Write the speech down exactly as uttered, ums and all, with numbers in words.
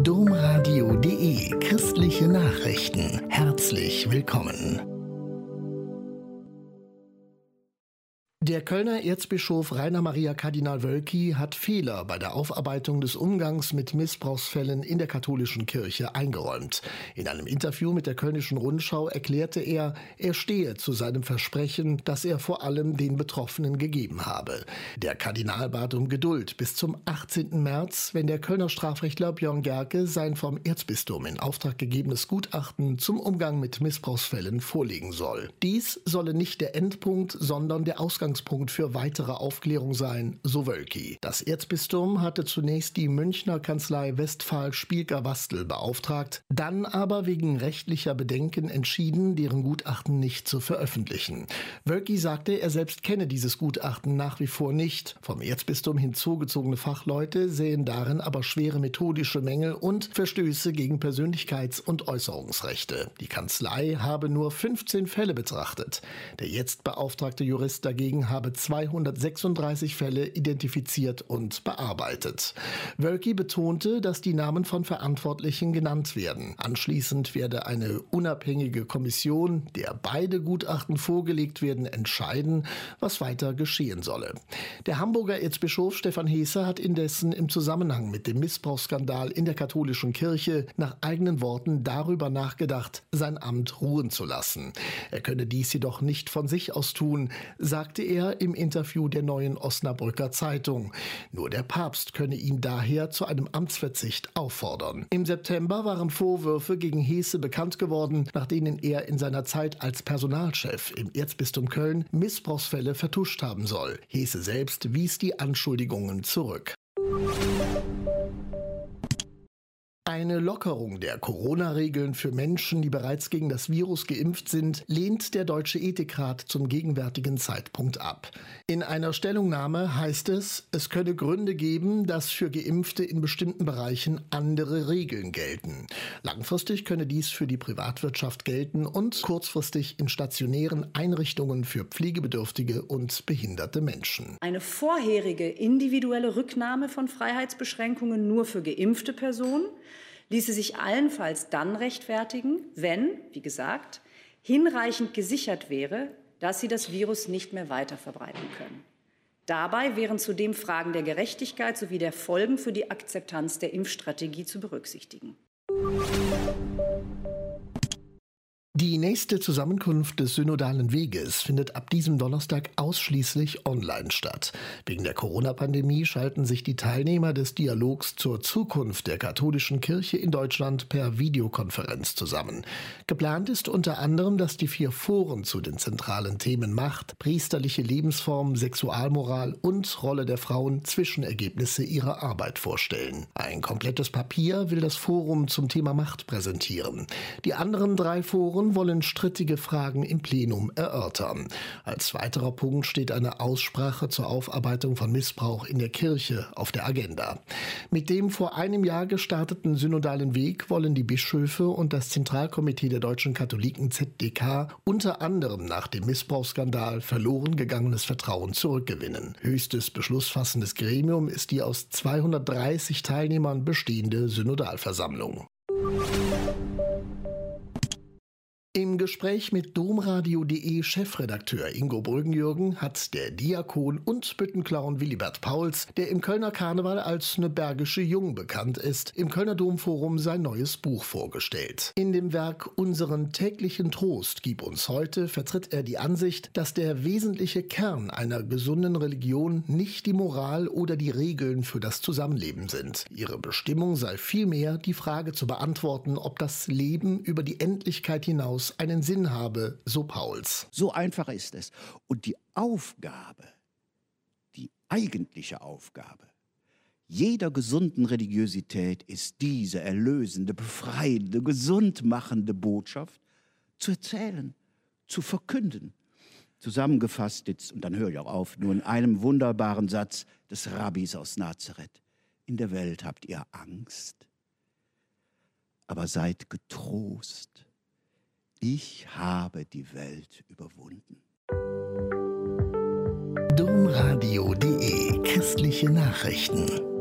domradio.de Christliche Nachrichten. Herzlich willkommen. Der Kölner Erzbischof Rainer Maria Kardinal Wölki hat Fehler bei der Aufarbeitung des Umgangs mit Missbrauchsfällen in der katholischen Kirche eingeräumt. In einem Interview mit der Kölnischen Rundschau erklärte er, er stehe zu seinem Versprechen, das er vor allem den Betroffenen gegeben habe. Der Kardinal bat um Geduld bis zum achtzehnten März, wenn der Kölner Strafrechtler Björn Gerke sein vom Erzbistum in Auftrag gegebenes Gutachten zum Umgang mit Missbrauchsfällen vorlegen soll. Dies solle nicht der Endpunkt, sondern der Ausgangspunkt für weitere Aufklärung sein, so Wölki. Das Erzbistum hatte zunächst die Münchner Kanzlei Westphal-Spielker-Wastel beauftragt, dann aber wegen rechtlicher Bedenken entschieden, deren Gutachten nicht zu veröffentlichen. Wölki sagte, er selbst kenne dieses Gutachten nach wie vor nicht. Vom Erzbistum hinzugezogene Fachleute sehen darin aber schwere methodische Mängel und Verstöße gegen Persönlichkeits- und Äußerungsrechte. Die Kanzlei habe nur fünfzehn Fälle betrachtet. Der jetzt beauftragte Jurist dagegen habe zweihundertsechsunddreißig Fälle identifiziert und bearbeitet. Wölki betonte, dass die Namen von Verantwortlichen genannt werden. Anschließend werde eine unabhängige Kommission, der beide Gutachten vorgelegt werden, entscheiden, was weiter geschehen solle. Der Hamburger Erzbischof Stefan Heese hat indessen im Zusammenhang mit dem Missbrauchsskandal in der katholischen Kirche nach eigenen Worten darüber nachgedacht, sein Amt ruhen zu lassen. Er könne dies jedoch nicht von sich aus tun, sagte er im Interview der Neuen Osnabrücker Zeitung. Nur der Papst könne ihn daher zu einem Amtsverzicht auffordern. Im September waren Vorwürfe gegen Heese bekannt geworden, nach denen er in seiner Zeit als Personalchef im Erzbistum Köln Missbrauchsfälle vertuscht haben soll. Heese selbst wies die Anschuldigungen zurück. Eine Lockerung der Corona-Regeln für Menschen, die bereits gegen das Virus geimpft sind, lehnt der Deutsche Ethikrat zum gegenwärtigen Zeitpunkt ab. In einer Stellungnahme heißt es, es könne Gründe geben, dass für Geimpfte in bestimmten Bereichen andere Regeln gelten. Langfristig könne dies für die Privatwirtschaft gelten und kurzfristig in stationären Einrichtungen für pflegebedürftige und behinderte Menschen. Eine vorherige individuelle Rücknahme von Freiheitsbeschränkungen nur für geimpfte Personen ließe sich allenfalls dann rechtfertigen, wenn, wie gesagt, hinreichend gesichert wäre, dass sie das Virus nicht mehr weiter verbreiten können. Dabei wären zudem Fragen der Gerechtigkeit sowie der Folgen für die Akzeptanz der Impfstrategie zu berücksichtigen. Die nächste Zusammenkunft des Synodalen Weges findet ab diesem Donnerstag ausschließlich online statt. Wegen der Corona-Pandemie schalten sich die Teilnehmer des Dialogs zur Zukunft der katholischen Kirche in Deutschland per Videokonferenz zusammen. Geplant ist unter anderem, dass die vier Foren zu den zentralen Themen Macht, priesterliche Lebensform, Sexualmoral und Rolle der Frauen Zwischenergebnisse ihrer Arbeit vorstellen. Ein komplettes Papier will das Forum zum Thema Macht präsentieren. Die anderen drei Foren wollen strittige Fragen im Plenum erörtern. Als weiterer Punkt steht eine Aussprache zur Aufarbeitung von Missbrauch in der Kirche auf der Agenda. Mit dem vor einem Jahr gestarteten synodalen Weg wollen die Bischöfe und das Zentralkomitee der deutschen Katholiken Z D K unter anderem nach dem Missbrauchsskandal verloren gegangenes Vertrauen zurückgewinnen. Höchstes beschlussfassendes Gremium ist die aus zweihundertdreißig Teilnehmern bestehende Synodalversammlung. Im Gespräch mit domradio.de Chefredakteur Ingo Brüggenjürgen hat der Diakon und Büttenclown Willibert Pauls, der im Kölner Karneval als ne bergische Jung bekannt ist, im Kölner Domforum sein neues Buch vorgestellt. In dem Werk Unseren täglichen Trost gib uns heute vertritt er die Ansicht, dass der wesentliche Kern einer gesunden Religion nicht die Moral oder die Regeln für das Zusammenleben sind. Ihre Bestimmung sei vielmehr die Frage zu beantworten, ob das Leben über die Endlichkeit hinaus einen Sinn habe, so Pauls. So einfach ist es. Und die Aufgabe, die eigentliche Aufgabe jeder gesunden Religiosität ist diese erlösende, befreiende, gesundmachende Botschaft zu erzählen, zu verkünden. Zusammengefasst jetzt, und dann höre ich auch auf, nur in einem wunderbaren Satz des Rabbis aus Nazareth. In der Welt habt ihr Angst, aber seid getrost. Ich habe die Welt überwunden. domradio.de Christliche Nachrichten.